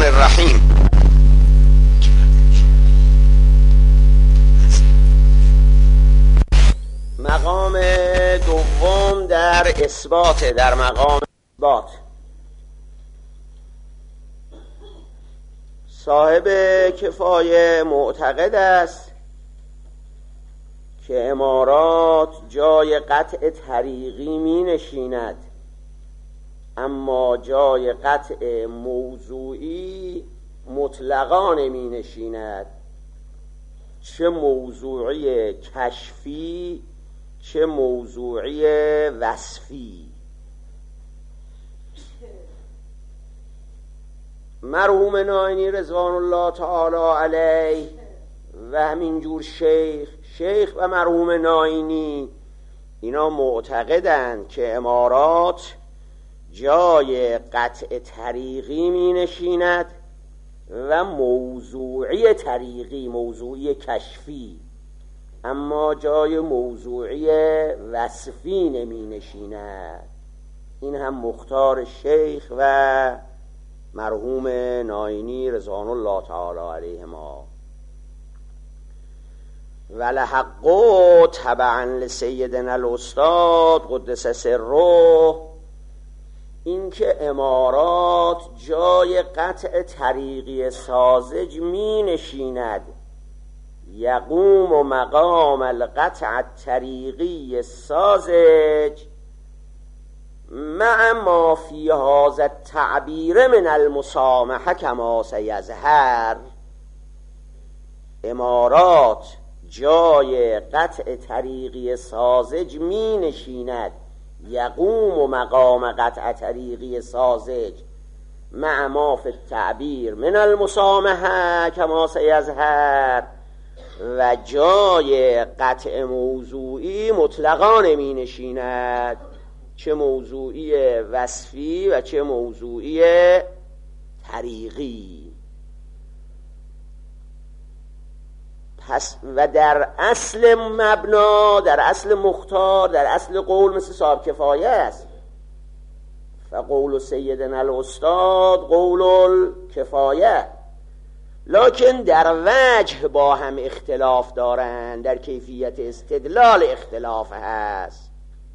الرحیم. مقام دوم در اثبات، در مقام اثبات صاحب کفایه معتقد است که امارات جای قطع طریقی می نشیند، اما جای قطع موضوعی مطلقا نمی نشیند، چه موضوعی کشفی چه موضوعی وصفی. مرحوم ناینی رضوان الله تعالی علیه و همینجور شیخ و مرحوم ناینی اینا معتقدند که امارات جای قطع طریقی می نشیند و موضوعی طریقی، موضوعی کشفی، اما جای موضوعی وصفی نمی نشیند. این هم مختار شیخ و مرحوم ناینی رضوان الله تعالی علیهما. ولحق تبعا لسیدنا الاستاد قدس سره، این که امارات جای قطع طریقی ساذج می نشیند، یقوم مقام القطع الطریقی ساذج مع ما فی هذا التعبیر من المسامحه کما سیظهر. امارات جای قطع طریقی ساذج می نشیند، یقوم مقام قطع طریقی ساذج مع ما فی التعبیر من المسامحه کما سیظهر، و جای قطع موضوعی مطلقا نمی نشیند، چه موضوعی وصفی و چه موضوعی طریقی. پس و در اصل مبنا، در اصل مختار، در اصل قول مثل صاحب کفایه است. فقول سیدنا الاستاد قول الکفایه، لکن در وجه با هم اختلاف دارند، در کیفیت استدلال اختلاف هست.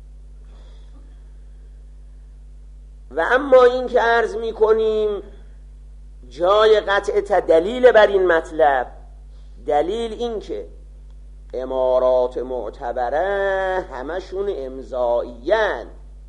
و اما این که عرض می کنیم جای قطع دلیل بر این مطلب، دلیل این که امارات معتبره همشون امضائیان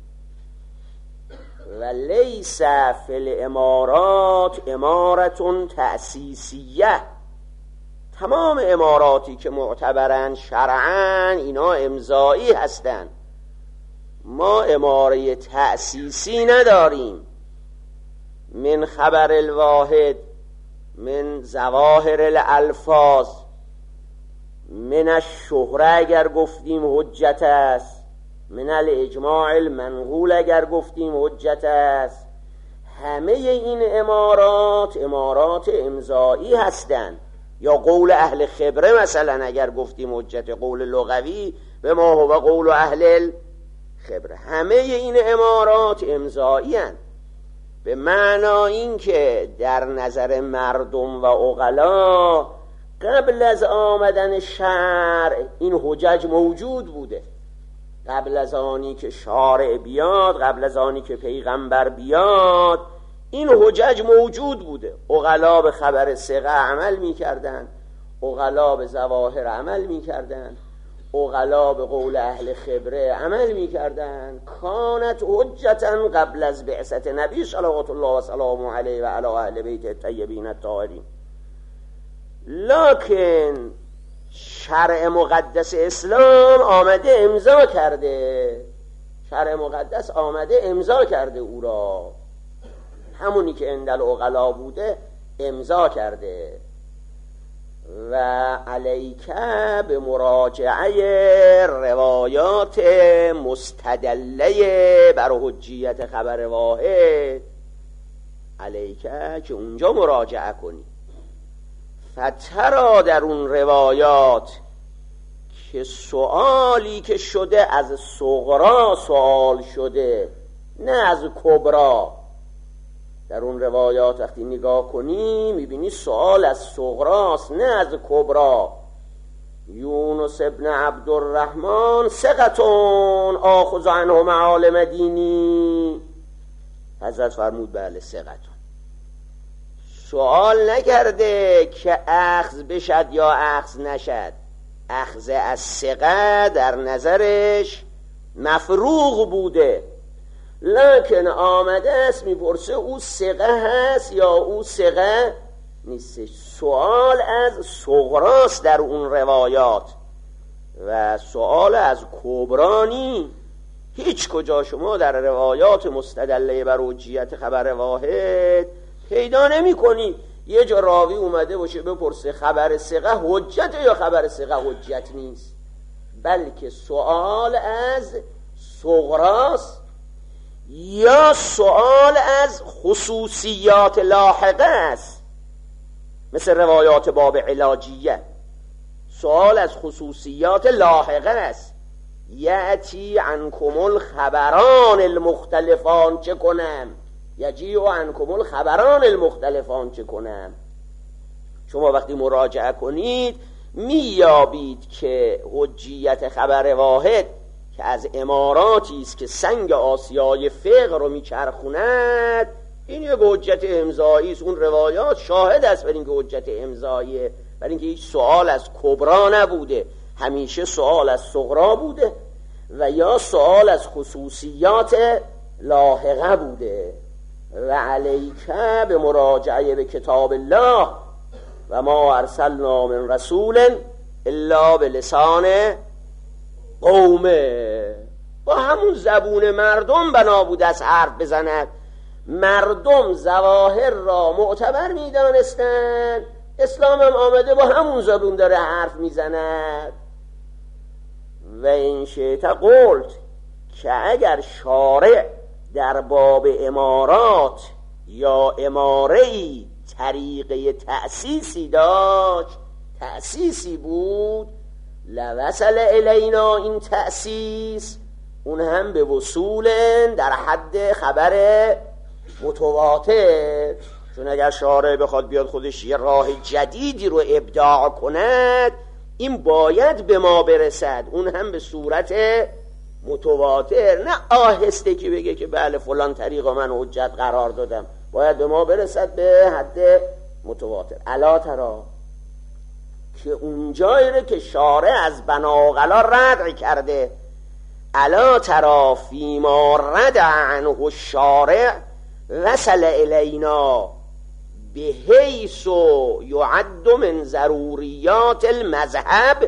و لیس فی الامارات امارتون تأسیسیه. تمام اماراتی که معتبرن شرعاً اینا امضایی هستند. ما اماره تأسیسی نداریم. من خبر الواحد، من ظواهر الالفاظ، من الشهره اگر گفتیم حجت است، من الاجماع المنقول اگر گفتیم حجت است. همه این امارات امضایی هستند. یا قول اهل خبره مثلا اگر گفتیم حجت، قول لغوی به ما هو قول اهل خبره، همه این امارات امضایی هستند. به معنی این که در نظر مردم و عقلا قبل از آمدن شرع این حجج موجود بوده. قبل از آنی که شارع بیاد، قبل از آنی که پیغمبر بیاد، این حجج موجود بوده. عقلا به خبر ثقه عمل می‌کردند، عقلا به ظواهر عمل می‌کردند، عقلا به قول اهل خبره عمل می‌کردند. کانت حجتا قبل از بعثت نبی صلوات الله و سلامه علیه و علی اهل بیت الطیبین الطاهرین. لکن شرع مقدس اسلام آمده امضا کرده، شرع مقدس آمده امضا کرده، او را همونی که عند العقلا بوده امضا کرده. و علیکه به مراجعه روایات مستدله بر حجیت خبر واحد، علیکه که اونجا مراجعه کنی. فترا در اون روایات که سوالی که شده از صغرا سوال شده، نه از کبرا. در اون روایات وقتی نگاه کنی میبینی سؤال از صغراست نه از کبرا. یونس ابن عبدالرحمن ثقتون آخذ عنه معالم دینی. حضرت فرمود بله ثقتون. سوال نکرده که اخذ بشد یا اخذ نشد. اخذ از ثقه در نظرش مفروغ بوده، لکن آمده است میپرسه او ثقه هست یا او ثقه نیست. سوال از صغراست در اون روایات و سوال از کبرانی. هیچ کجا شما در روایات مستدله بر حجیت خبر واحد پیدا نمی کنی یه جا راوی اومده باشه بپرسه خبر ثقه حجت یا خبر ثقه حجت نیست، بلکه سوال از صغراست یا سوال از خصوصیات لاحقه است، مثل روایات باب علاجیه. سوال از خصوصیات لاحقه است. یأتی عنکم الخبران المختلفان چه کنم؟ یجیء عنکم الخبران المختلفان چه کنم؟ شما وقتی مراجعه کنید میابید که حجیت خبر واحد که از اماراتی است که سنگ آسیای فقه رو میچرخوند، این یک حجت امضایی است. اون روایات شاهد است بر اینکه حجت امضاییه، بر اینکه هیچ سوال از کبرا نبوده، همیشه سوال از صغرا بوده و یا سوال از خصوصیات لاحقه بوده. و علیک به مراجعه به کتاب الله و ما ارسلنا من رسول الا بلسان قومه. با همون زبون مردم بنا بود از حرف بزند. مردم ظواهر را معتبر می‌دانستند، اسلام هم آمده با همون زبون داره حرف میزند. و این شیطه قلت که اگر شارع در باب امارات یا اماره‌ای طریقه تأسیسی داشت، تأسیسی بود، لوصل الینا این تأسیس، اون هم به وصول در حد خبر متواتر. چون اگر شارع بخواد بیاد خودش یه راه جدیدی رو ابداع کند، این باید به ما برسد، اون هم به صورت متواتر، نه آهسته که بگه که بله فلان طریق من حجت قرار دادم، باید به ما برسد به حد متواتر. الا ترا که اونجایی رو که شارع از بناغلا رد کرده، الا ترا فیما رد عنه الشارع وصل الینا بحیث یعد من ضروریات المذهب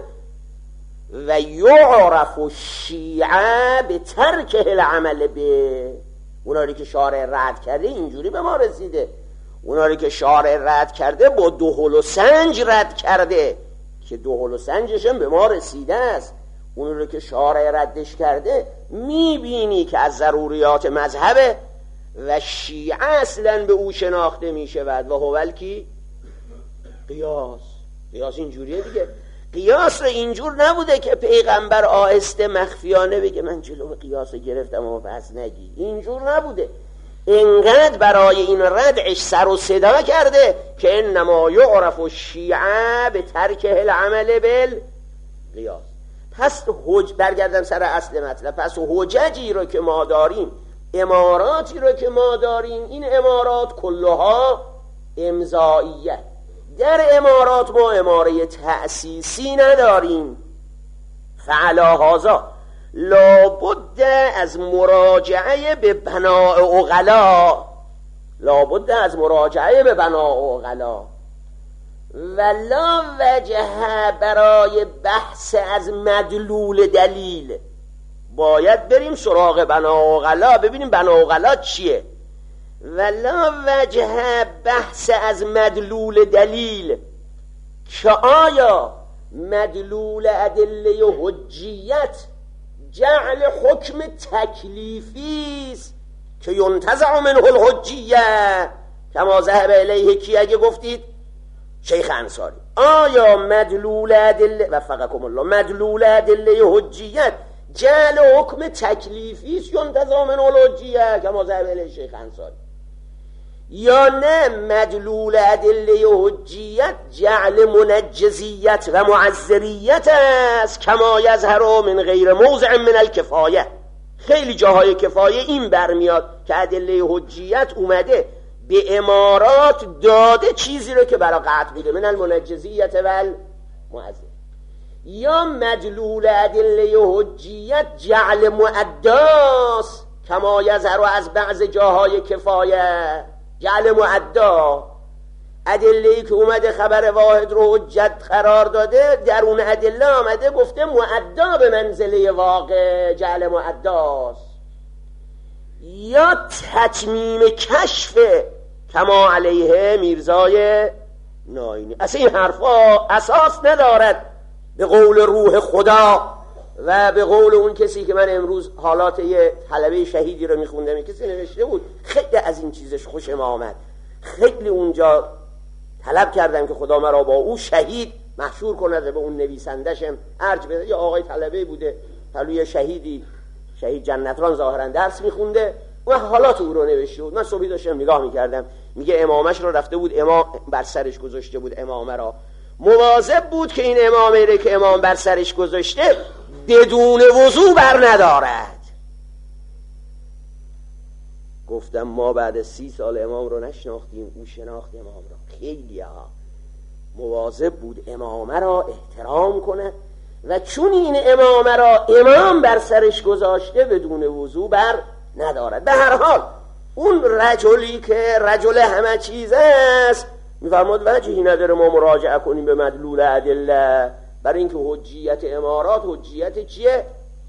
و یعرف الشیعه به ترک العمل به. اونایی که شارع رد کرده اینجوری به ما رسیده. اونایی که شارع رد کرده با دهل و سنج رد کرده که دهل و سنجش هم به ما رسیده است. اونایی که شارع ردش کرده میبینی که از ضروریات مذهبه و شیعه اصلا به او شناخته می شود. و هو کی؟ قیاس. قیاس اینجوریه دیگه. قیاس رو اینجور نبوده که پیغمبر آهسته مخفیانه بگه من جلو قیاس رو گرفتم و پس نگی، اینجور نبوده. اینقدر برای این ردعش سر و صدا کرده که انما یعرف الشیعه به ترک العمل بالقیاس. پس برگردم سر اصل مطلب. پس حججی رو که ما داریم، اماراتی رو که ما داریم، این امارات کلها امضائیه. در امارات ما اماره تأسیسی نداریم. فعلا هذا لابد از مراجعه به بناء عقلا، لابد از مراجعه به بناء عقلا ولا وجه برای بحث از مدلول دلیل. باید بریم سراغ بناء عقلا ببینیم بناء عقلا چیه. ولا وجه بحث از مدلول دلیل که آیا مدلول ادله حجیت جعل حکم تکلیفی است که ینتزع منه الحجیه کما ذهب الیه کی اگه گفتید شیخ انصاری. آیا مدلول ادله وفقکم الله مدلول ادله حجیت جعل حکم تکلیفی است ینتزع منه الحجیه کما ذهب الیه شیخ انصاری، یا نه مدلول ادله حجیت جعل منجزیت و معذریت است کما یظهر من غیر موضع من الکفایه. خیلی جاهای کفایه این برمیاد که ادله حجیت اومده به امارات داده چیزی رو که برای قطع بوده، من المنجزیت و المعذر. یا مدلول ادله حجیت جعل معداس کما یظهر از بعض جاهای کفایه. جعل معدا، ادله‌ای که اومده خبر واحد رو حجت قرار داده، در اون ادله آمده گفته معدا به منزله واقع، جعل معداست. یا تتمیم کشف کما علیه میرزای ناینی. اصلا این حرفا اساس ندارد به قول روح خدا و به قول اون کسی که من امروز حالات یه طلبه شهیدی رو میخوندم، کسی نوشته بود خیلی از این چیزش خوشم آمد، خیلی اونجا طلب کردم که خدا مرا با او شهید محشور کند و به اون نویسندشم ارج بده. یه آقای طلبه بوده پلوی شهیدی، شهید جنتران ظاهرا درس میخونده و حالات او رو نوشته بود. من صبحی داشتم نگاه میکردم، میگه امامش رو رفته بود امام بر سرش گذاشته بود، امامه را مواظب بود که این امامه رو که امام بر سرش گذاشته بدون وضو بر ندارد. گفتم ما بعد 30 سال امام رو نشناختیم، او شناخت امام را. خیلی ها مواظب بود امامه را احترام کنه و چون این امامه را امام بر سرش گذاشته بدون وضو بر ندارد. به هر حال اون رجلی که رجل همه چیز است میفرماد وجهی نداره ما مراجعه کنیم به مدلول ادله، برای اینکه حجیت امارات حجیت چیه؟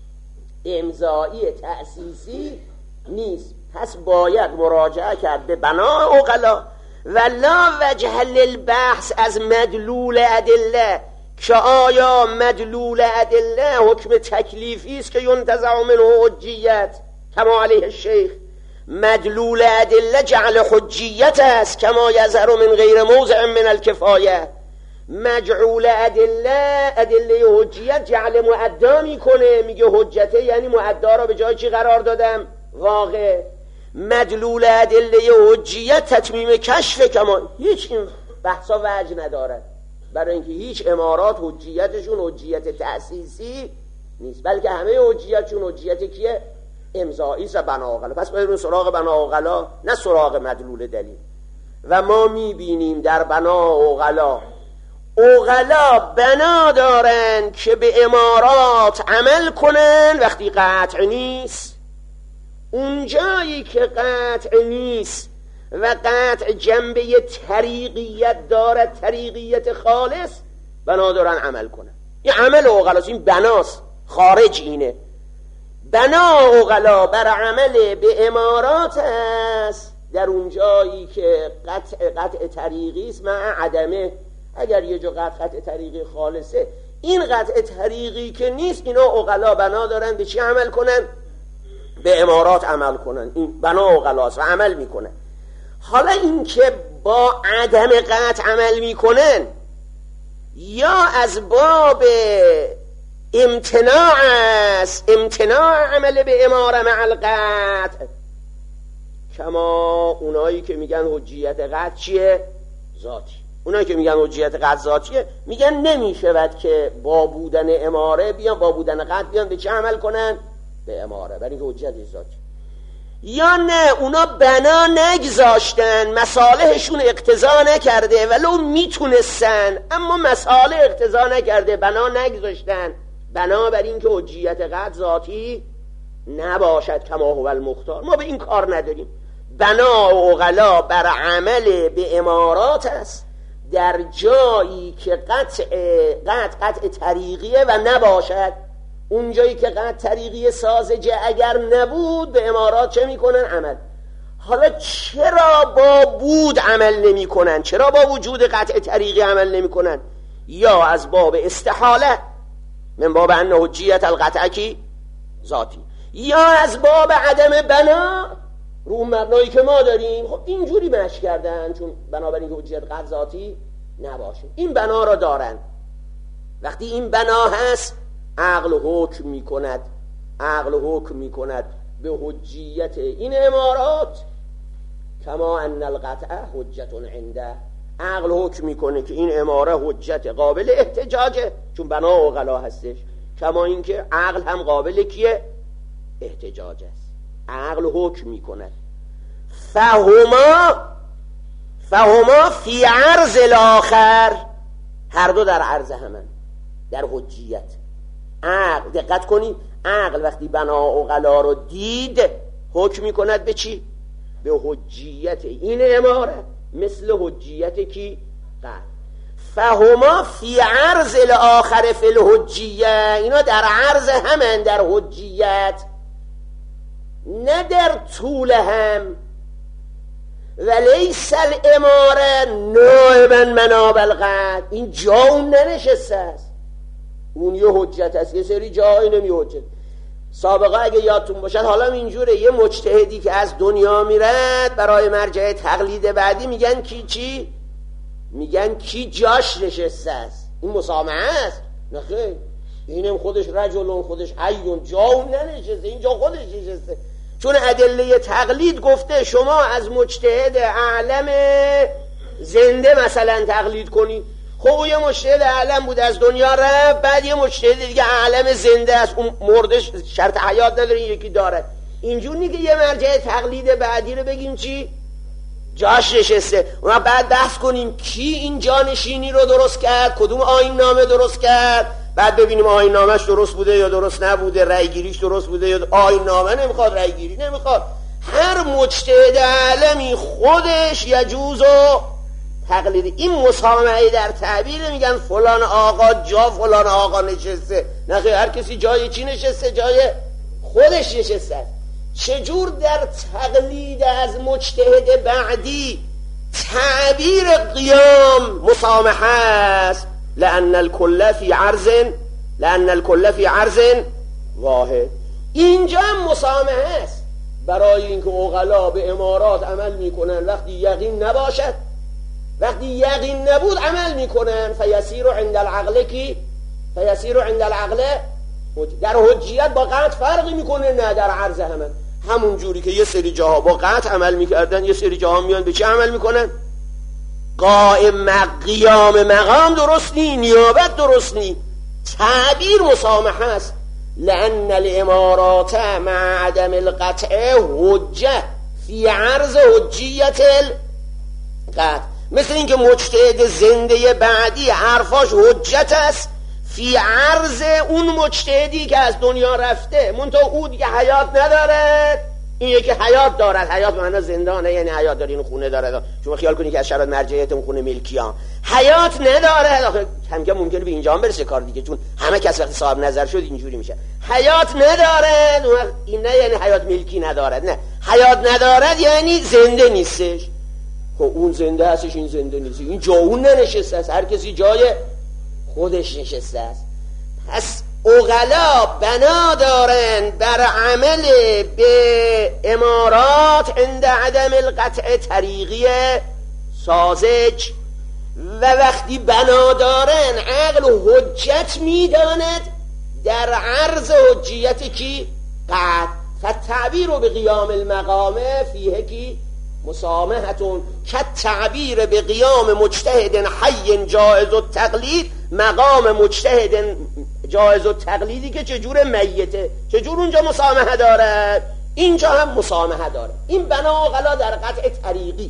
امضایی تأسیسی نیست. پس باید مراجعه کرد به بنا عقلا و لا وجه للبحث از مدلول ادله، که آیا مدلول ادله حکم تکلیفی است که ینتزع منه حجیت کما علیه الشیخ. مدلول ادله جعل حجیت است کما یظهر من غیر موضع من الکفایه. مجعول ادله حجیت جعل معدا میکنه، میگه حجته یعنی معدا را به جای چی قرار دادم؟ واقع. مدلول ادله حجیت تتمیم کشف کما. هیچ این بحثا وجه ندارد، برای اینکه هیچ امارات حجیتشون حجیت تأسیسی نیست، بلکه همه حجیتشون حجیت کیه؟ امضایی است و بناغلا. پس باید سراغ بناغلا نه سراغ مدلول دلیل. و ما میبینیم در بناغلا عقلا بنا دارن که به امارات عمل کنن وقتی قطع نیست. اونجایی که قطع نیست و قطع جنبه طریقیت دارد، طریقیت خالص، بنا دارن عمل کنن. این عمل عقلاست، این بناست، خارج اینه. بنا عقلا بر عمل به امارات است در اونجایی که قطع طریقی است مع عدمه. اگر یه جا قطع طریقی خالصه، این قطع طریقی که نیست، اینا عقلا بنا دارن به چی عمل کنن؟ به امارات عمل کنن. این بنا عقلاست و عمل میکنن. حالا این که با عدم قطع عمل میکنن یا از باب امتناع است، امتناع عمل به اماره مع القطع، کما اونایی که میگن حجیت قطع چیه؟ ذاتی. اونایی که میگن حجیت قطع ذاتیه میگن نمیشود که با بودن اماره بیان، با بودن قطع بیان به چه عمل کنن؟ به اماره، برای اینکه حجیت ذاتی. یا نه اونا بنا نگذاشتن، مصالحشون اقتضا نکرده، ولو میتونستن اما مصالح اقتضا نکرده، بنا نگذاشتن، بنا بر اینکه حجیت قطع ذاتی نباشد کما هو المختار. ما به این کار نداریم. بنا و عقلا بر عمل به امارات است در جایی که قطع طریقیه و نباشد. اون جایی که قطع طریقی ساذجه اگر نبود به امارات چه میکنن؟ عمل. حالا چرا با بود عمل نمی کنن؟ چرا با وجود قطع طریقی عمل نمی کنن؟ یا از باب استحاله من باب ان حجیت القطع کی ذاتی، یا از باب عدم بنا رو مبنایی که ما داریم. خب اینجوری مشی کردن چون بنابراین که حجیت قطع ذاتی نباشه. این بنا را دارن. وقتی این بنا هست عقل حکم میکند، عقل حکم میکند به حجیت این امارات کما ان القطع حجت عنده، عقل حکم میکنه که این اماره حجت قابل احتجاجه چون بنا عقلا هستش، کما اینکه عقل هم قابل کیه؟ احتجاج است. عقل حکم میکنه. فهما فی عرض الاخر، هر دو در عرض همن، در حجیت. عقل، دقت کنید، عقل وقتی بنا عقلا رو دید حکم میکند به چی؟ به حجیت این اماره، مثل حجیت کی؟ قطع. فهما فی عرض الاخر فی الحجیه، اینا در عرض همن، در حجیت، نه در طول هم. ولیس الاماره نائبا مناب القطع، این جا اون ننشسته است، اون یه حجت است، یه سری جایی نمی حجت. سابقه اگه یادتون باشد، حالا اینجوره، یه مجتهدی که از دنیا میرد برای مرجع تقلید بعدی میگن کی چی؟ میگن کی جاش نشسته است، این مسامحه است. نه خیر، اینم خودش رجلون، خودش حیون، جا اون ننشسته، این جا خودش نشسته. چون ادله تقلید گفته شما از مجتهد اعلم زنده مثلا تقلید کنید. خب او یه مجتهد اعلم بود از دنیا رفت، بعد یه مجتهد دیگه اعلم زنده است، اون مردش شرط حیات نداره، این یکی داره. اینجور نیست که یه مرجع تقلید بعدی رو بگیم چی؟ جاش نشسته. اون بعد بحث کنیم کی این جانشینی رو درست کرد، کدوم آیین نامه درست کرد، بعد ببینیم آیین نامش درست بوده یا درست نبوده، رأی گیریش درست بوده یا آیین نامه نمیخواد، رأی گیری نمیخواد. هر مجتهد عالمی خودش یجوز و تقلید. این مسامحه در تعبیر میگن فلان آقا جا فلان آقا نشسته. نه خیر، هر کسی جای چی نشسته؟ جای خودش نشسته. چجور در تقلید از مجتهد بعدی تعبیر قیام مسامحه است؟ لأن الكل في عرض واحد. اینجا هم مسامحه است برای اینکه عقلا به امارات عمل میکنن وقتی یقین نباشد، وقتی یقین نبود عمل میکنن. فیسیر عند العقل در حجیت با قطع فرقی میکنه؟ نه، در عرض همون جوری که یه سری جاها با قطع عمل میکردن، یه سری جاها میان به چه عمل میکنن؟ قیام مقام درست نی، نیابت درست نی. تعبیر مسامحه است. لأن الامارات مع عدم القطع حجه فی عرض حجیت القطع. مثل اینکه مجتهد زنده بعدی حرفاش حجت است فی عرض اون مجتهدی که از دنیا رفته، منتها او دیگه حیات ندارد، این یکی حیات دارد. حیات معنی زندانه، یعنی حیات داره، این خونه داره. شما خیال کنید که از شرایط مرجعیت اون خونه ملکیان حیات نداره. آخه کم کم ممکنه به اینجا هم برسه کار دیگه، چون همه کس وقتی صاحب نظر شد اینجوری میشه. حیات ندارد، این نه یعنی حیات ملکی ندارد، نه، حیات ندارد یعنی زنده نیستش. خب اون زنده هستش، این زنده نیست، این جا اون ننشسته است، هر کسی جای خودش نشسته است. پس عقلا بنا دارن بر عمل به امارات عند عدم القطع طریقی ساذج، و وقتی بنا دارن عقل حجت میداند در عرض حجیت کی؟ قطع. فالتعبیر به قیام المقام فیه کی؟ مسامحتون کالتعبیر به قیام مجتهد حی جائز التقلید مقام مجتهد جائز التقلیدی که چجور میته، چجور اونجا مسامحه داره، اینجا هم مسامحه داره. این بنا عقلا در قطع طریقی.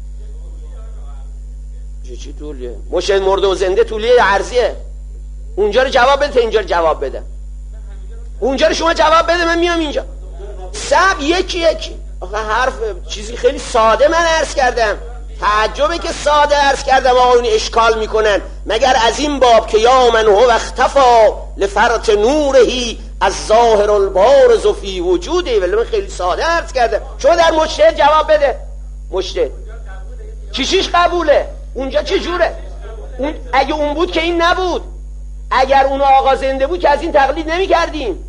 چی طولیه؟ مجتهد مرده و زنده طولیه عرضیه. اونجا رو جواب بده، اینجا رو جواب بده. اونجا رو شما جواب بده، من میام اینجا. سب یکی آخه حرف چیزی خیلی ساده من عرض کردم. تعجبه که ساده عرض کردم آقا اون اشکال میکنن. مگر از این باب که یا من هو اختفا لفرط نورهی از ظاهر البارز فی وجوده، ولی من خیلی ساده عرض کردم. شما در مجتهد جواب بده. مجتهد چیش قبوله؟ اونجا چه جوره؟ اگه اون بود که این نبود. اگر اون آقا زنده بود که از این تقلید نمی کردیم.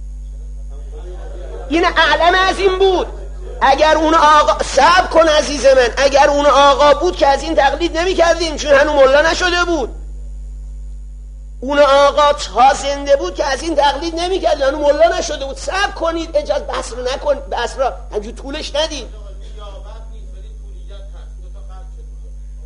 این اعلم از این بود. اگر اون آقا صبر کن عزیز من، اگر اون آقا بود که از این تقلید نمی کردیم، چون هنو ملا نشده بود. اون آقا تا زنده بود که از این تقلید نمی کردیم، هنو ملا نشده بود. صبر کنید، اجازه بحث رو نکن، بحث رو همجور طولش ندید.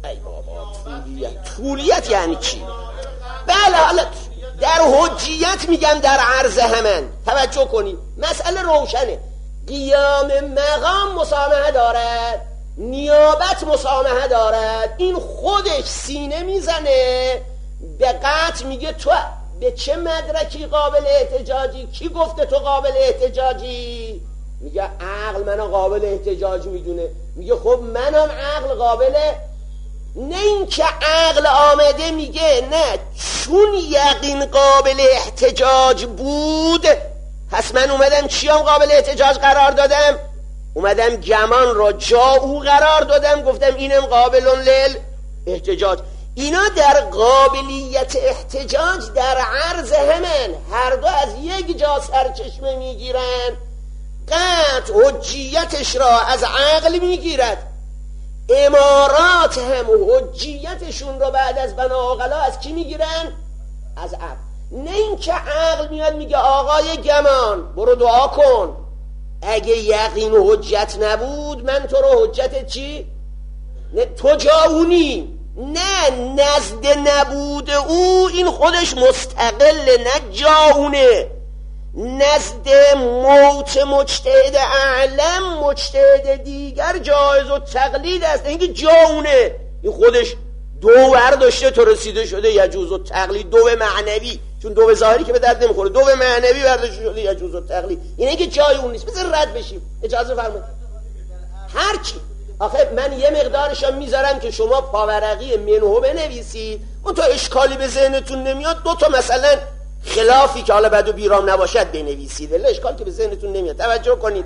ای بابا طولیت یعنی چی؟ بله حالا در حجیت میگم در عرض همن. توجه کنید مسئله روشنه. قیام مقام مسامحه دارد، نیابت مسامحه دارد. این خودش سینه میزنه به قطع، میگه تو به چه مدرکی قابل احتجاجی؟ کی گفته تو قابل احتجاجی؟ میگه عقل منو قابل احتجاج میدونه. میگه خب منم عقل قابله. نه اینکه عقل آمده میگه نه چون یقین قابل احتجاج بود پس من اومدم چیام قابل احتجاج قرار دادم؟ اومدم گمان را جا او قرار دادم، گفتم اینم قابل لیل احتجاج. اینا در قابلیت احتجاج در عرض همن، هر دو از یک جا سرچشمه میگیرن. قطع حجیتش را از عقل میگیرد، امارات هم حجیتشون رو بعد از بنا عقلا از کی میگیرن؟ از عقل. نه این که عقل میاد میگه آقای گمان برو دعا کن، اگه یقین و حجت نبود من تو رو حجت چی؟ نه تو جاونی. نه نزد نبود او این خودش مستقل، نه جاونه. نزد موت مجتهد اعلم مجتهد دیگر جایز و تقلید است. اینکه جاونه این خودش دو برداشته تو رسیده شده یجوز و تقلید، دو معنوی، چون دو ظاهری که به درد نمیخوره، دو معنوی برداشته شده یجوز و تقلید. اینه که جای اون نیست. بذار رد بشیم، اجازه فرمایید. هرچی آخه من یه مقدارشو میذارم که شما پاورقی منهو بنویسید، اون تا اشکالی به ذهنتون نمیاد دو تا مثلا خلافی که حالا بد و بیرام نباشد بنویسید، ولی اشکال که به ذهنتون نمیاد. توجه کنید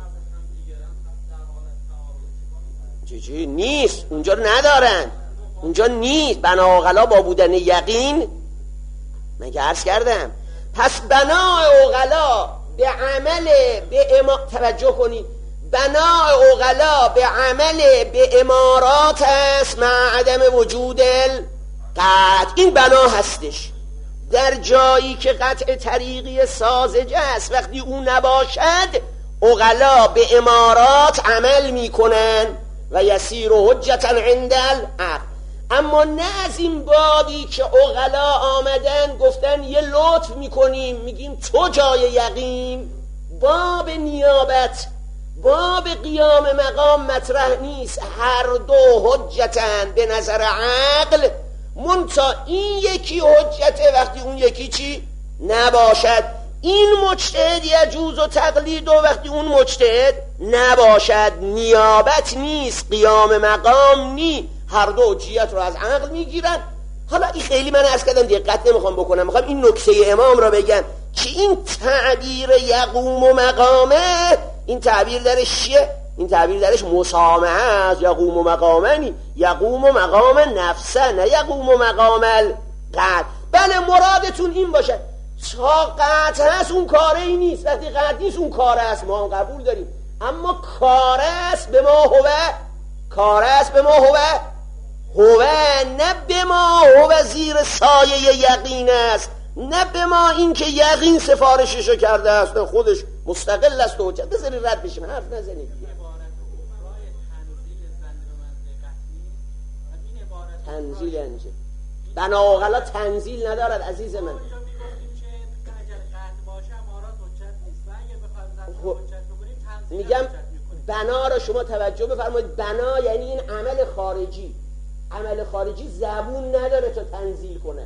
چی نیست اونجا ندارن، اونجا نیست. بنا عقلا با بودن یقین من که عرض کردم. پس بنا عقلا به عمل به توجه کنید، بنا عقلا به عمل به امارات است مع عدم وجود القطع. این بنا هستش در جایی که قطع طریقی ساذجه است. وقتی او نباشد عقلا به امارات عمل میکنن و یسیر حجتا عند العقل. اما نه از این بابی که عقلا آمدن گفتن یه لطف میکنیم میگیم تو جای یقین، باب نیابت باب قیام مقام مطرح نیست. هر دو حجتن به نظر عقل، منتها این یکی حجته وقتی اون یکی چی نباشد. این مجتهد یجوز و تقلید و وقتی اون مجتهد نباشد نیابت نیست، قیام مقام نی. هر دو حجیت رو از عقل میگیرن. حالا این خیلی من عرض کردم دقت نمیخوام بکنم، میخوام این نکته امام را بگم که این تعبیر یقوم و مقامه، این تعبیر درش چیه؟ این تعبیر درش مسامحه است. یقوم و مقامنی، یقوم و مقام نفسه، نه یقوم و مقام القطع. بله مرادتون این باشه تا قطع هست اون کاره ای نیست، وقتی قطع نیست اون کاره است، ما هم قبول داریم. اما کاره است به ما هو، کاره است به ما هو نه به ما هو زیر سایه یقین است، نه به ما این که یقین سفارششو کرده است خودش مستقل است و حجت. بذاری رد بشیم حرف نزنید. تنزیل یعنی چه؟ بنا عقلا تنزیل ندارد عزیز من. میگم بنا را شما توجه بفرمایید. بنا یعنی این عمل خارجی. عمل خارجی زبون نداره تا تنزیل کنه.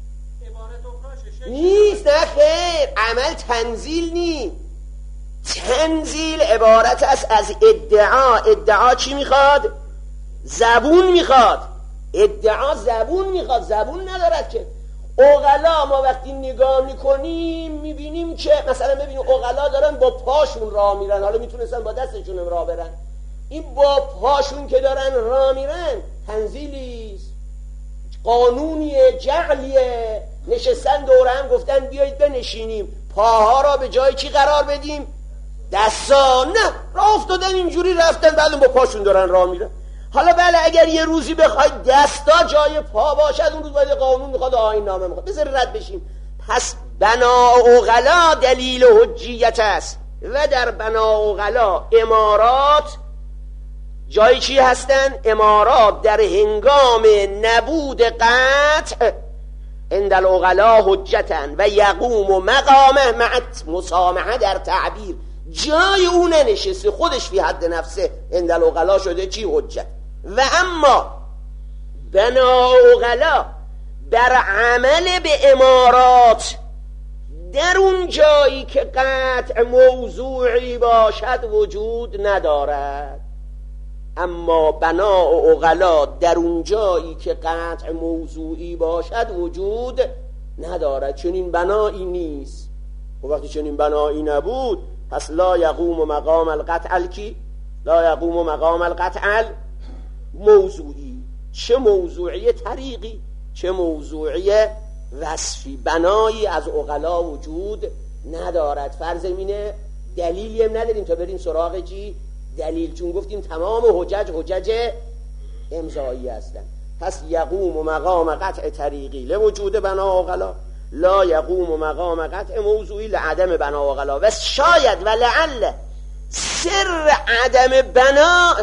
نیست، نه خیر، عمل تنزیل نیست. تنزیل عبارت است از ادعا. ادعا چی میخواد؟ زبون میخواد. ادعا زبون میخواد، زبون ندارد که. عقلا ما وقتی نگاه میکنیم میبینیم که مثلا ببینیم عقلا دارن با پاشون راه میرن، حالا میتونستن با دستشون راه برن. این با پاشون که دارن راه میرن تنزیلیست، قانونیه، جعلیه. نشستن دوره هم گفتن بیایید بنشینیم، پاها را به جای چی قرار بدیم؟ دستا. نه، راه افتادن اینجوری رفتن، بعد با پاشون دارن راه میرن. حالا بله اگر یه روزی بخواید دستا جای پا باشد اون روز باید قانون میخواد، آیین نامه میخواد. بذار رد بشیم. پس بنا عقلا دلیل حجیت است و در بنا عقلا امارات جای چی هستن؟ امارات در هنگام نبود قطع عند العقلاء حجتن و یقوم مقامه مع مسامحه در تعبیر. جای او ننشسته، خودش فی حد نفسه عند العقلاء شده چی؟ حجت. و اما بنا عقلاء در عمل به امارات در اون جایی که قطع موضوعی باشد وجود ندارد. اما بنا و عقلا در اون جایی که قطع موضوعی باشد وجود ندارد، چنین بنایی نیست. و وقتی چنین بنایی نبود پس لا یقوم مقام القطع کی؟ لا یقوم مقام القطع موضوعی. چه موضوعی طریقی چه موضوعی وصفی. بنایی از عقلا وجود ندارد. فرض اینه دلیلی هم نداریم تا بریم سراغ چی؟ دلیل. چون گفتیم تمام حجج امضایی هستند. پس یقوم مقام قطع طریقی لوجود بنا عقلا، لا یقوم مقام قطع موضوعی لعدم بنا عقلا. و شاید و لعل سر عدم بنا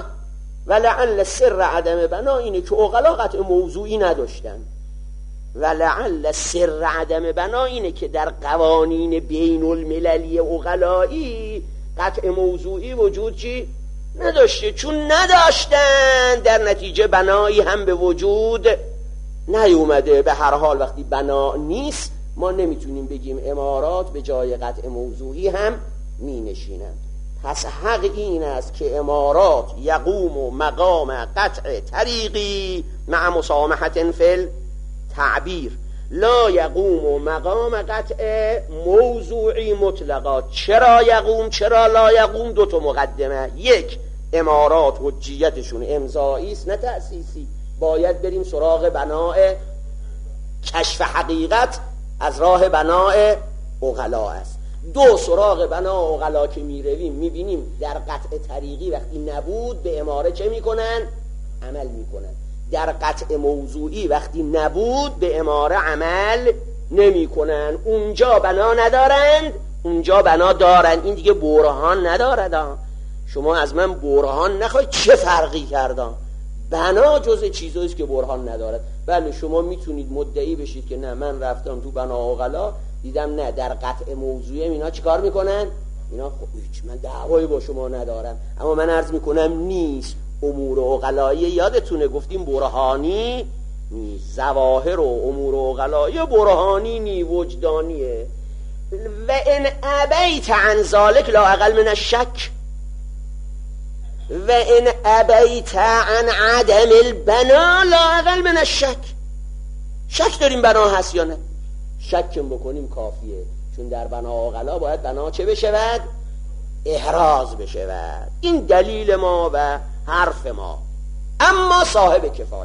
اینه که عقلا قطع موضوعی نداشتن. و لعل سر عدم بنا اینه که در قوانین بین المللی عقلایی قطع موضوعی وجود چی؟ نداشته. چون نداشتن در نتیجه بنایی هم به وجود نیومده. به هر حال وقتی بنا نیست ما نمیتونیم بگیم امارات به جای قطع موضوعی هم می نشینن. پس حق این است که امارات یقوم مقام قطع طریقی مع مسامحة فی تعبیر، لا یقوم مقام قطع موضوعی مطلقا. چرا یقوم چرا لا یقوم؟ دو تا مقدمه. یک، امارات حجیتشون امضایی است نه تأسیسی، باید بریم سراغ بناء کشف حقیقت از راه بناء عقلا است. دو، سراغ بناء عقلا که میرویم میبینیم در قطع طریقی وقتی نبود به اماره چه میکنن؟ عمل میکنن. در قطع موضوعی وقتی نبود به اماره عمل نمی کنن. اونجا بنا ندارند، اونجا بنا دارند. این دیگه برهان ندارد. شما از من برهان نخواهید. چه فرقی کردن؟ بنا جز چیزاییست که برهان ندارد. بله شما میتونید مدعی بشید که نه من رفتم تو بنا عقلا دیدم نه در قطع موضوعی اینا چیکار میکنن؟ اینا من دعوایی با شما ندارم. اما من عرض میکنم نیست. امور عقلایی یادتونه گفتیم برهانی نیست. ظواهر و امور عقلایی برهانی نی، وجدانیه. و ان ابیت عن ذلک لا اقل من الشک و ان ابیت عن عدم البنا لا اقل من الشک. شک داریم بنا هست یا نه؟ شکم بکنیم کافیه. چون در بنا عقلا باید بنا چه بشود؟ احراز بشود. این دلیل ما و حرف ما. اما صاحب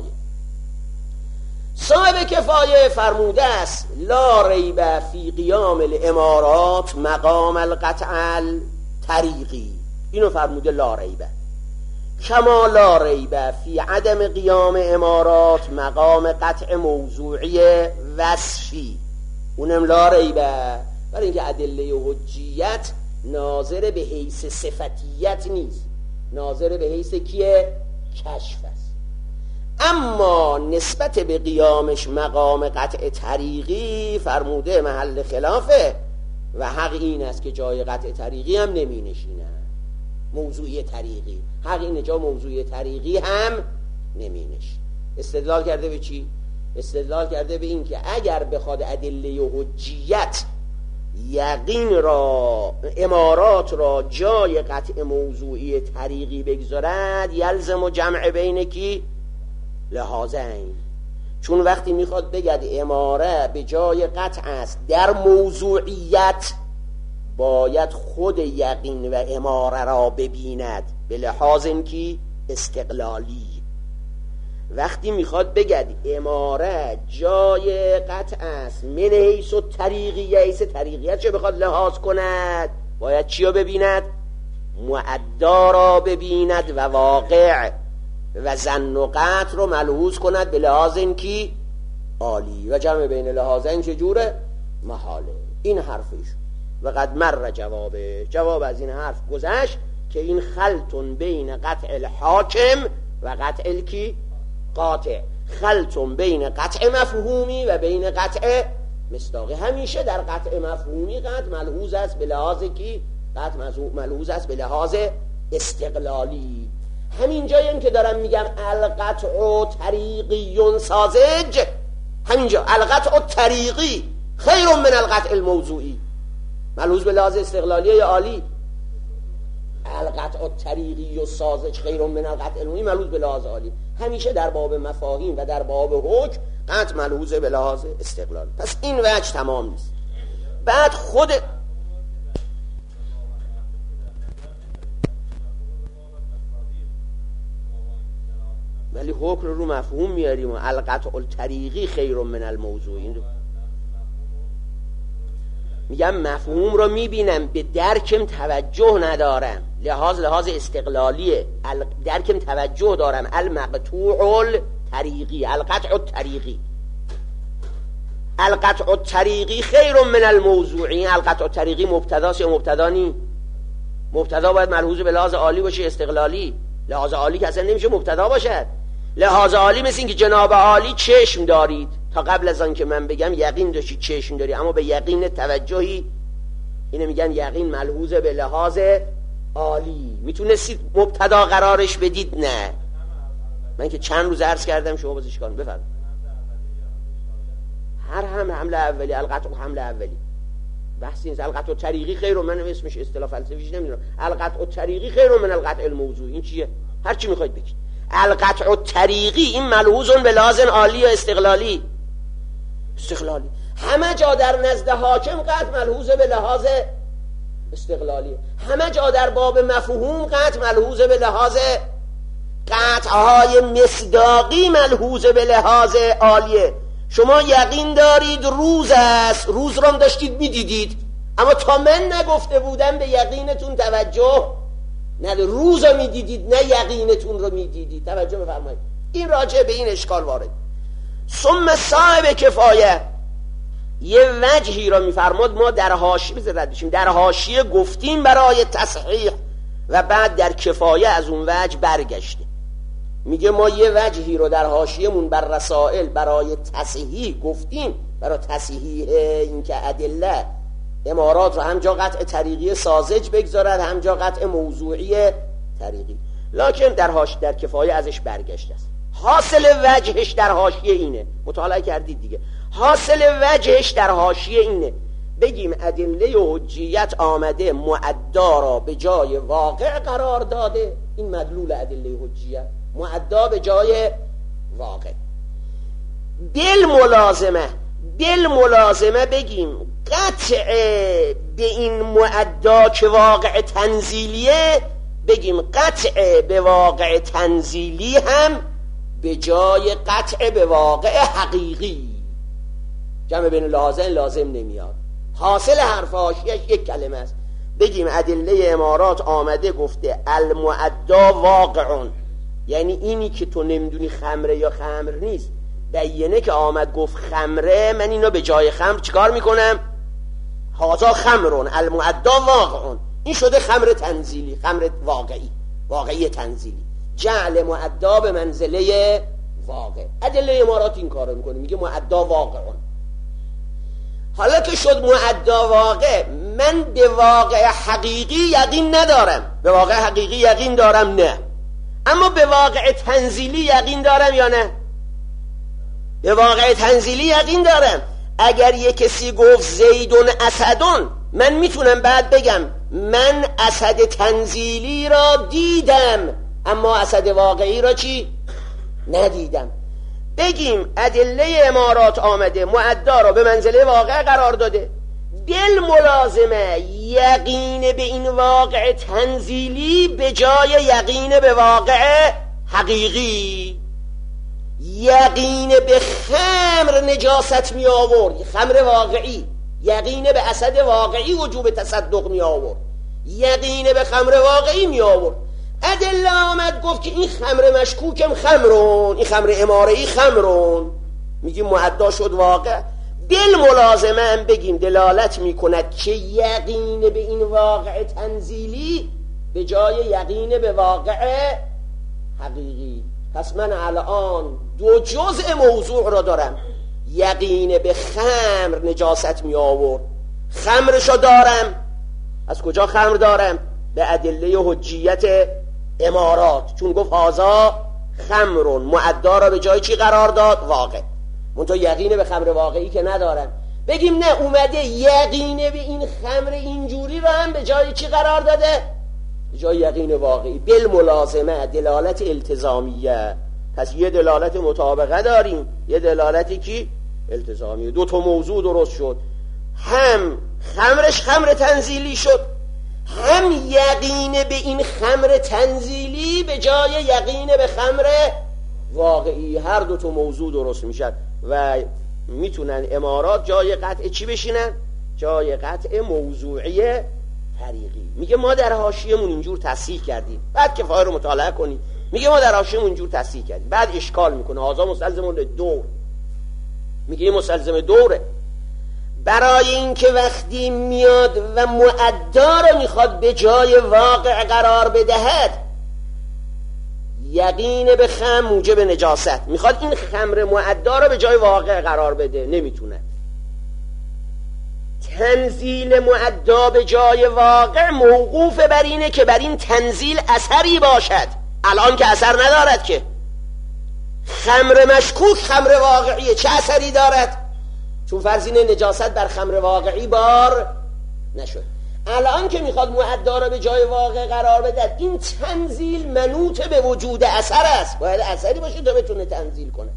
کفایه فرموده است لا ریب فی قیام الامارات مقام القطع الطریقی. اینو فرموده لا ریب، کما لا ریب فی عدم قیام امارات مقام قطع موضوعی وصفی. اونم لا ریب، برای اینکه ادله حجیت ناظر به حیث صفتیت نیست، ناظر به حیث کیه؟ کشف است. اما نسبت به قیامش مقام قطع طریقی فرموده محل خلافه و حق این است که جای قطع طریقی هم نمی نشینه. موضوعی طریقی حق اینه جا موضوعی طریقی هم نمی نشینه. استدلال کرده به چی؟ استدلال کرده به این که اگر بخواد ادله حجیت یقین را امارات را جای قطع موضوعی طریقی بگذارد یلزم و جمع بین کی؟ لحاظین. چون وقتی میخواد بگد اماره به جای قطع است در موضوعیت باید خود یقین و اماره را ببیند به لحاظ کی؟ استقلالی. وقتی میخواد بگد اماره جای قطع است من حیث و طریقیه، حیث طریقیت چه بخواد لحاظ کند باید چی رو ببیند؟ معدا را ببیند و واقع و ظن و قطع رو ملحوظ کند به لحاظ این کی؟ عالی. و جمع بین لحاظین چجوره؟ محاله. این حرفش و قد مر جواب از این حرف گذشت که این خلطون بین قطع الحاکم و قطع الکی قاطع، خلطون بین قطع مفهومی و بین قطع مصداقی. همیشه در قطع مفهومی قطع ملحوظ است به لحاظ کی؟ قطع ملحوظ است به لحاظ استقلالی. همین جایی که دارم میگم القطع طریقی ساذج، همینجا القطع طریقی خیر من القطع الموضوعی، ملحوظ به لحاظ استقلالی یا عالی. القطع طریقی و ساذج خیر من القطع الموضوعی ملحوظ به لحاظ عالی. همیشه در باب مفاهیم و در باب حکم قطع ملحوظ به لحاظ استقلال. پس این وجه تمام نیست. بعد خود ولی حکم رو مفهوم میاریم و القطع الطریقی خیر من الموضوعی. میگم مفهوم رو میبینم به درکم توجه ندارم، لحاظ استقلالیه، درکم توجه دارم. المقطوع الطریقی، القطع الطریقی، القطع الطریقی خیر من الموضوعی. القطع الطریقی مبتداست یا مبتدا نی؟ مبتدا باید ملحوظ به لحاظ عالی باشه، استقلالی. لحاظ عالی که اصلا نمیشه مبتدا باشد. لحاظ عالی مثل این که جناب عالی چشم دارید، تا قبل از آن که من بگم یقین داشتید چشم داری، اما به یقین توجهی، اینو میگن یقین ملحوظ به لحاظ عالی. میتونستید مبتدا قرارش بدید؟ نه. من که چند روز عرض کردم، شما بازش کنید. بفرمایید. هر حمله اولی، القطع حمله اولی، بحثی نیست. القطع طریقی خیر، من اسمش اصطلاح فلسفیش نمیدونم. القطع طریقی خیر من القطع الموضوعی. این چیه؟ هر چی میخواید بگید. القطع طریقی این ملحوظ به لحاظ عالی یا استقلالی؟ استقلالی. همه جا در نزد حاکم قطع ملحوظ به لحاظ استقلالی، همه جا در باب مفهوم قطع ملحوظ به لحاظ، قطعهای مصداقی ملحوظ به لحاظ عالیه. شما یقین دارید روز است، روز رو هم داشتید میدیدید، اما تا من نگفته بودم به یقینتون توجه نه، روز رو میدیدید نه یقینتون رو میدیدید. توجه بفرمایید، این راجع به این اشکال وارد. ثم صاحب کفایه یه وجهی را میفرماد، ما در حاشیه رد بشیم، در حاشیه گفتیم برای تصحیح و بعد در کفایه از اون وجه برگشتیم. میگه ما یه وجهی رو در حاشیه‌مون بر رسائل برای تصحیح گفتیم، برای تصحیح این که ادله امارات رو همجا قطع طریقی ساذج بگذارد، همجا قطع موضوعی طریقی، لکن در کفایه ازش برگشت است. حاصل وجهش در حاشیه اینه، مطالعه کردید دیگه. حاصل وجهش در حاشیه اینه، بگیم ادله حجیت آمده معدا را به جای واقع قرار داده، این مدلول ادله حجیت، معدا به جای واقع. بالملازمه بگیم قطع به این معدا که واقع تنزیلیه، بگیم قطع به واقع تنزیلی هم به جای قطع به واقع حقیقی. جمع بین لازم نمیاد. حاصل حرف حاشیه‌اش یک کلمه است، بگیم ادله امارات آمده گفته المعدا واقعون، یعنی اینی که تو نمیدونی خمره یا خمر نیست، بیینه که آمد گفت خمره، من اینو به جای خمر چیکار میکنم؟ هازا خمرون المعدا واقعون، این شده خمر تنزیلی، خمر واقعی تنزیلی، جعل معدا به منزله واقع. ادله امارات این کارو میکنه، میگه معدا واقعون. حالا که شد معدا واقع، من به واقع حقیقی یقین ندارم. به واقع حقیقی یقین دارم؟ نه. اما به واقع تنزیلی یقین دارم یا نه؟ به واقع تنزیلی یقین دارم. اگر یک کسی گفت زیدون اسدون، من میتونم بعد بگم من اسد تنزیلی را دیدم اما اسد واقعی را چی؟ ندیدم. بگیم ادله امارات آمده معدا را به منزله واقع قرار داده، بالملازمه یقین به این واقع تنزیلی به جای یقین به واقع حقیقی. یقین به خمر نجاست می آورد، خمر واقعی، یقین به اسد واقعی وجوب تصدق می آورد، یقین به خمر واقعی می آورد. ادله آمد گفت که این خمر مشکوکم خمرون، این خمر اماره‌ای خمرون، میگیم معدا شد واقع. بالملازمه هم بگیم دلالت میکند که یقین به این واقع تنزیلی به جای یقین به واقع حقیقی. پس من الان دو جزء موضوع را دارم. یقین به خمر نجاست می آورد، خمرشو دارم. از کجا خمر دارم؟ به ادله حجیت امارات، چون گفت هازا خمرون، معدا را به جای چی قرار داد؟ واقع. منتها یقین به خمر واقعی که ندارم. بگیم نه، اومده یقین به این خمر اینجوری را هم به جای چی قرار داده؟ به جای یقین واقعی. بالملازمه دلالت التزامیه. پس یه دلالت مطابقه داریم، یه دلالتی که التزامیه. دو تا موضوع درست شد، هم خمرش خمر تنزیلی شد، هم یقین به این خمر تنزیلی به جای یقین به خمر واقعی. هر دو تا موضوع درست میشن و میتونن امارات جای قطع چی بشینن؟ جای قطع موضوعی طریقی. میگه ما در حاشیه‌مون اینجور تصحیح کردیم، بعد کفایه رو مطالعه کنید. میگه ما در حاشیه‌مون اینجور تصحیح کردیم، بعد اشکال میکنه هذا مستلزم دور. میگه این مستلزم دوره، برای اینکه وقتی میاد و معدا رو میخواد به جای واقع قرار بدهد، یقین به خمر موجب نجاست، میخواد این خمر معدا رو به جای واقع قرار بده، نمیتونه. تنزیل معدا به جای واقع موقوف بر اینه که بر این تنزیل اثری باشد. الان که اثر ندارد که. خمر مشکوک خمر واقعیه، چه اثری دارد؟ چون فرض اینه نجاست بر خمر واقعی بار نشد. الان که میخواد معدا رو به جای واقع قرار بده، این تنزیل منوط به وجود اثر است، باید اثری باشه تا بتونه تنزیل کنه.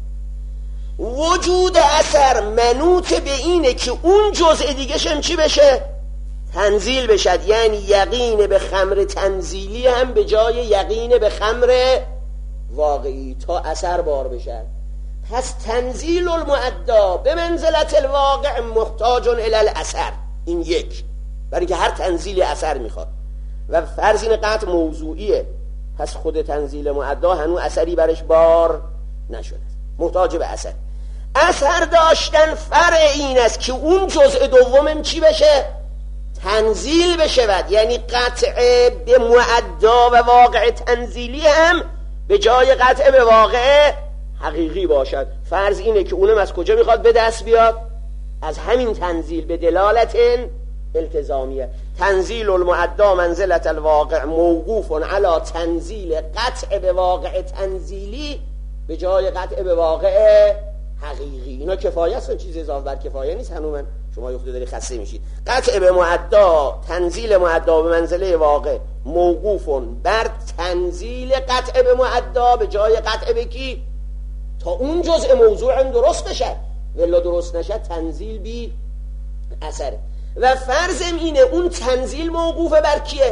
وجود اثر منوط به اینه که اون جزء دیگه شم چی بشه؟ تنزیل بشد. یعنی یقین به خمر تنزیلی هم به جای یقین به خمر واقعی تا اثر بار بشد. پس تنزیل المعدا به منزلت الواقع محتاج الی الاثر. این یک، برای که هر تنزیل اثر میخواد و فرض این قطع موضوعیه. پس خود تنزیل معدا هنوز اثری برش بار نشده، محتاج به اثر. اثر داشتن فرع این است که اون جزء دومم چی بشه؟ تنزیل بشود. یعنی قطع به معدا و واقع تنزیلی هم به جای قطع به واقع حقیقی باشد. فرض اینه که اونم از کجا میخواد به دست بیاد؟ از همین تنزیل به دلالت التزامیه. تنزیل المعدا منزلت الواقع موقوف علی تنزیل قطع به واقع تنزیلی به جای قطع به واقع حقیقی. اینا کفایه است، چیز اضافه بر کفایه نیست. هنوز شما یخته داری خسته میشید. قطع به معدا، تنزیل معدا به منزله واقع موقوف بر تنزیل قطع به معدا به جای قطع به کی؟ تا اون جزء موضوع هم درست بشه، ولی درست نشد تنزیل بی اثره. و فرضم اینه اون تنزیل موقوف بر کیه؟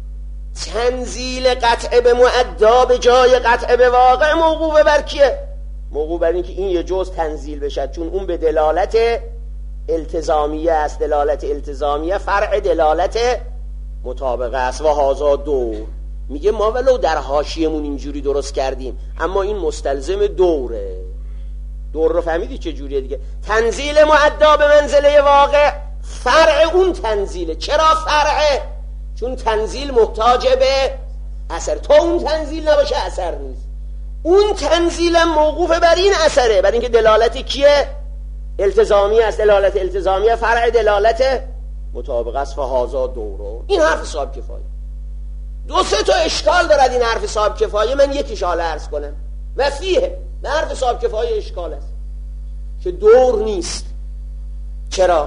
تنزیل قطع به معدا به جای قطع به واقع موقوف بر کیه؟ موقوف بر این که این یه جز تنزیل بشد، چون اون به دلالت التزامیه است. دلالت التزامیه فرع دلالت مطابقه است. و هازا دور. میگه ما ولو در حاشیه‌مون اینجوری درست کردیم، اما این مستلزم دوره. دور رو فهمیدی چه جوریه دیگه؟ تنزیل معدا به منزله واقع فرع اون تنزیله. چرا فرعه؟ چون تنزیل محتاج به اثر. تا اون تنزیل نباشه اثر نیست. اون تنزیل موقوف بر این اثره، بر اینکه دلالت کیه؟ التزامی است. دلالت التزامیه فرع دلالت مطابقه است. فهازا دورو. این حرف صاحب کفایه. دو سه تا اشکال دارد این حرف صاحب کفایه، من یکیش حالا عرض کنم. و فیه، به حرف صاحب کفایه اشکال است که دور نیست. چرا؟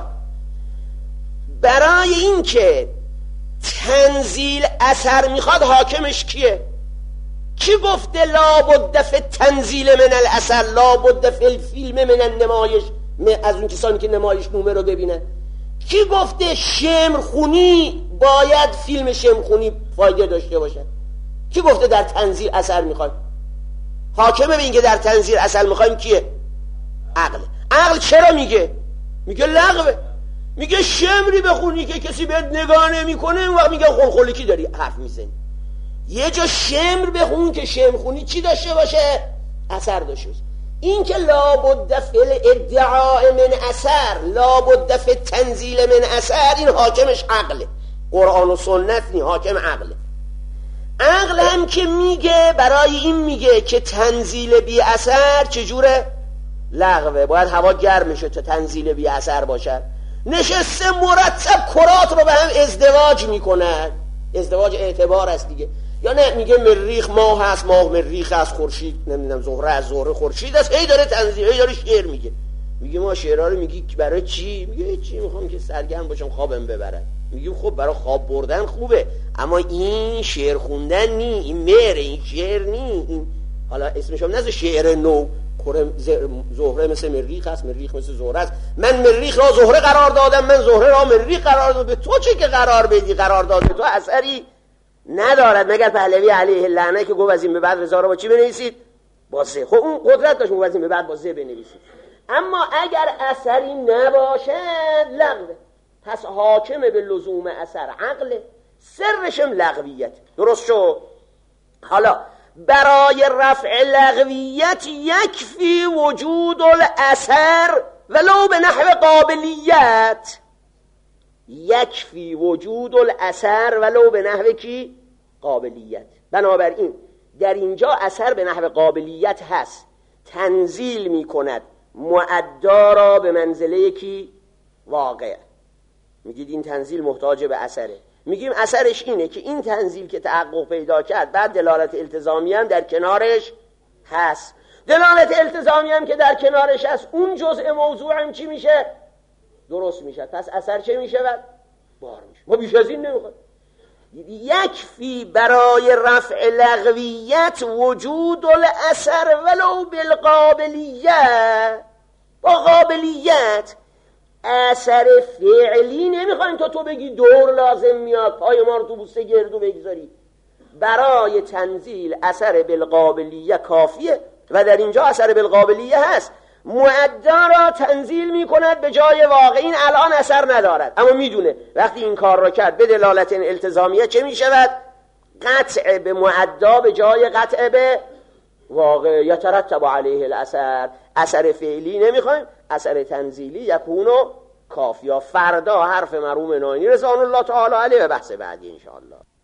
برای اینکه تنزیل اثر میخواد، حاکمش کیه؟ کی گفته لابد فی تنزیل من الاثر لابد فی الفیلم من النمایش، از اون کسانی که نمایش نومه رو ببینن؟ کی گفته شمرخونی باید فیلم شمرخونی فایده داشته باشه؟ کی گفته در تنزیل اثر میخواد؟ حاکمه به اینکه در تنزیل اثر میخوایم کیه؟ عقل. عقل چرا میگه؟ میگه لغوه. میگه شمری بخونی که کسی بهت نگاه نمیکنه، اون وقت میگه خلخلکی داری حرف میزنی. یه جا شمر بخون که شمرخونی چی داشته باشه؟ اثر داشته باشه. این که لابد فی الادعاء من اثر لابد فی تنزیل من اثر، این حاکمش عقله. قرآن و سنت نی، حاکم عقله. عقل هم که میگه برای این میگه که تنزیل بی اثر چجوره؟ لغوه، باید هوا گرم شه تا تنزیل بی اثر باشد. نشسته مرتب کرات رو به هم ازدواج میکنن. ازدواج اعتبار است دیگه. یا نه میگه مریخ ماه هست، ماه مریخ هست، خورشید نمیدونم زهره از زهره خورشید است، هی داره تنزیل، هی داره شعر میگه ما شعرها رو میگی برای چی؟ میگه چی میخوام که سرگرم باشم خوابم ببرد. میگیم خب برای خواب بردن خوبه، اما این شعر خوندن نی، این مهره، این شعر نی. این حالا اسمش هم نذار شعر نو. زهره مثل مریخ هست، مریخ مثل زهره است. من مریخ را زهره قرار دادم، من زهره را مریخ قرار دادم. به تو چه که قرار بدی؟ قرار داده تو اثری ندارد مگر پهلوی علیه اللعنه که گفت از این به بعد رضا را با چی بنویسید؟ با ز. خب اون قدرت داشت از این به بعد با ز بنویسید. اما اگر اثری نباشد لغوه. پس حاکم به لزوم اثر عقل، سرشم لغویت. درست شد؟ حالا برای رفع لغویت یکفی وجود الاثر ولو به نحو قابلیت. یکفی وجود الاثر ولو به نحو کی؟ قابلیت. بنابراین در اینجا اثر به نحو قابلیت هست، تنزیل می کند مؤدا را به منزله کی؟ واقع. میگید این تنزیل محتاج به اثره. میگیم اثرش اینه که این تنزیل که تحقق پیدا کرد بعد دلالت التزامی هم در کنارش هست. دلالت التزامی هم که در کنارش هست اون جزء موضوع هم چی میشه؟ درست میشه. پس اثر چه میشه؟ بار میشه. ما بیش از این نمیخواد. یکفی برای رفع لغویت وجود الاثر ولو بالقابلیت. با قابلیت اثر فعلی نمیخوایم تو بگی دور لازم میاد پای ما رو تو بوسه گردو بگذاری. برای تنزیل اثر بالقابلیه کافیه و در اینجا اثر بالقابلیه هست. مؤدا را تنزیل میکند به جای واقع. این الان اثر ندارد اما میدونه وقتی این کار را کرد به دلالت التزامیه چه میشود؟ قطع به مؤدا به جای قطع به واقع. یترتب علیه الاثر. اثر فعلی نمیخوایم، اثر تنزیلی یکونو کافیا. فردا حرف مرحوم ناینی رضوان الله تعالی علیه و بحث بعدی انشاءالله.